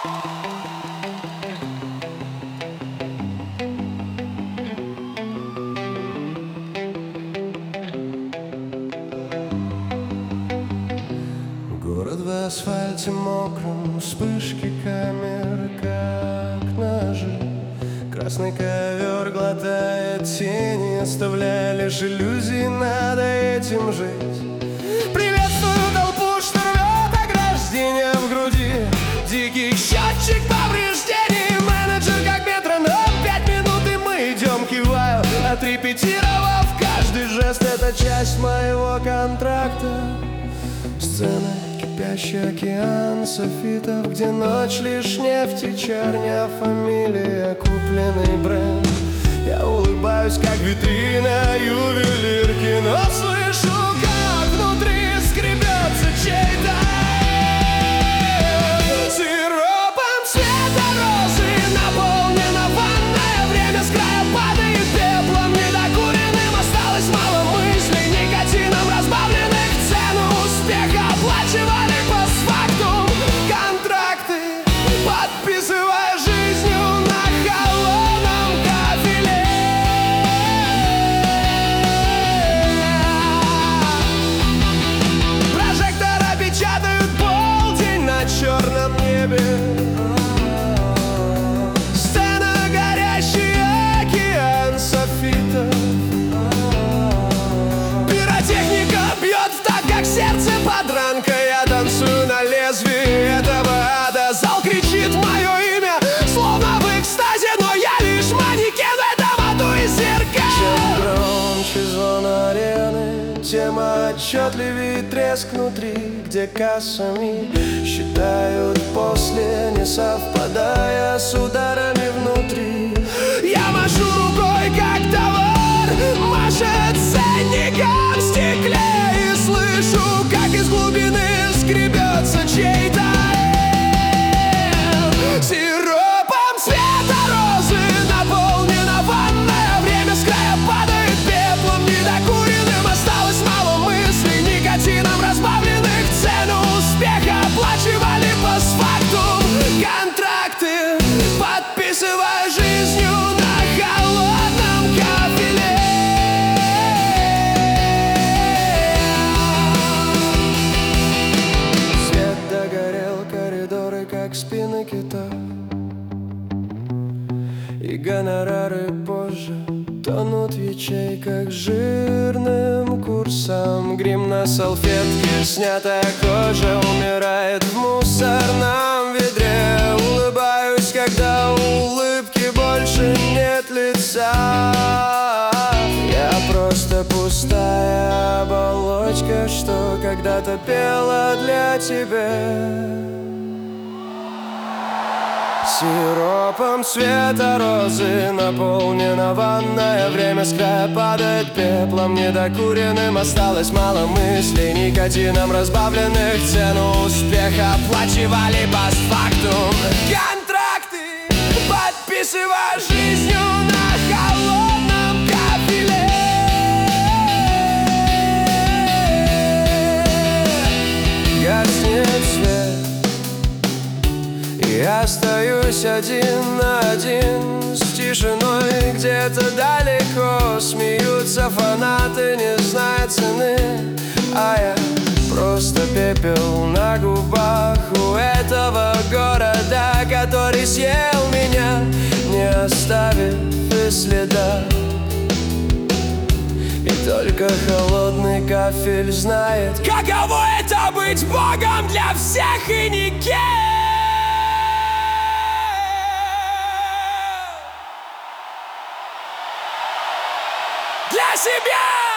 Город в асфальте мокром, вспышки камер, как ножи. Красный ковер глотает тени, оставляя лишь иллюзии, надо этим жить. Приветствую толпу, что рвет ограждение в груди. Дикий счетчик повреждений, менеджер как метроном, 5 минут и мы идем, киваю, отрепетировав каждый жест. Это часть моего контракта. Сцена — кипящий океан софитов, где ночь лишь нефть и чернь, а фамилия — купленный бренд. Я улыбаюсь, как витрина ювелирки, но слышу, как внутри скребется чей-то сиропом цвета розы. Наполнена ванная, время с края падает пеплом недокуренным, осталось мало мыслей, никотином разбавленных. Цену успеха оплачивали постфактум контракты, подписывая жизнью на холодном кафеле. Прожектора печатают полдень на черном небе. Сцена — горящий океан софитов. Пиротехника бьет в такт, как сердце подранка. Я танцую на лезвии этого ада. Зал кричит мое имя, словно в экстазе, но я лишь манекен в этом аду из зеркал. Чем громче звон арены, тем отчетливее треск внутри, где кассами считают после, не совпадая с ударами внутри. Я машу рукой, как товар машет ценником в стекле, и слышу, как из глубины скребется чей-то сиропом цвета розы. Наполнена ванная, время с края падает пеплом недокуренным, осталось мало мыслей, никотином разбавленных. Цену успеха оплачивали постфактум контракты, подписывая жизнью на холодном кафеле. Свет догорел, коридоры как спины китов, и гонорары позже тонут в ячейках жирным курсом. Грим на салфетке, снятая кожа умирает в мусорном ведре. Улыбаюсь, когда у улыбки больше нет лица. Я просто пустая оболочка, что когда-то пела для тебя. Сиропом цвета розы наполнена ванная, время с края падает пеплом недокуренным, осталось мало мыслей, никотином разбавленных. Цену успеха оплачивали постфактум контракты, подписывая жизнью на холодном кафеле. Гаснет свет, я остаюсь один на один с тишиной. Где-то далеко смеются фанаты, не зная цены, а я просто пепел на губах у этого города, который съел меня, не оставив и следа. И только холодный кафель знает, каково это быть богом для всех и никем. Для себя!